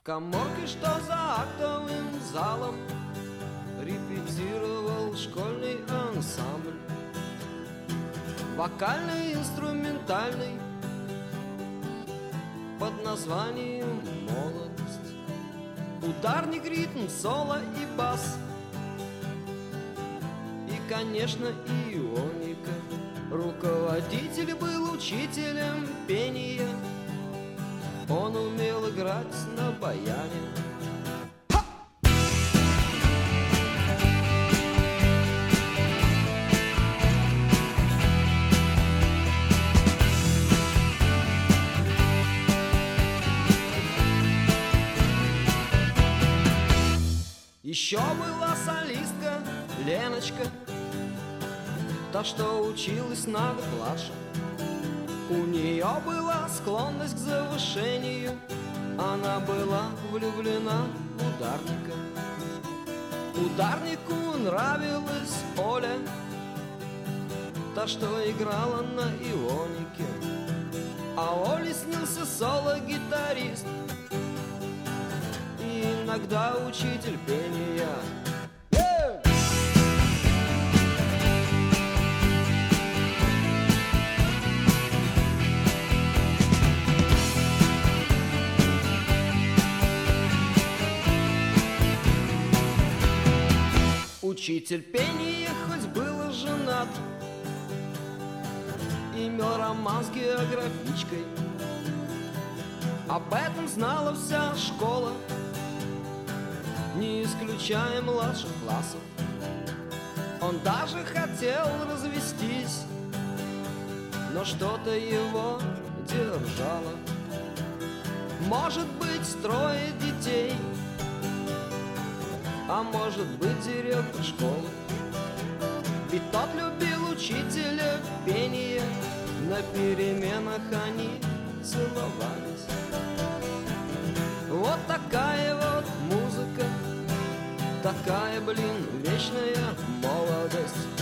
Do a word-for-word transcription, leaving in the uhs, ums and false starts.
каморке, что за актовым залом репетировал школьный ансамбль. Вокальный, инструментальный, под названием «Молодость». Ударник, ритм, соло и бас. И, конечно, ионика. Руководитель был учителем пения. Он умел играть на баяне. Еще была солистка Леночка, та, что училась на год младше. У нее была склонность к завышению, она была влюблена в ударника. Ударнику нравилась Оля, та, что играла на ионике. А Оле снился соло-гитарист, иногда учитель пения. Yeah! Учитель пения хоть был женат, имел роман с географичкой. Об этом знала вся школа, не исключая младших классов. Он даже хотел развестись, но что-то его держало. Может быть, трое детей, а может быть, директор школы. Ведь тот любил учителя пения, на переменах они целовались. Вот такая вот музыка, такая, блин, вечная молодость.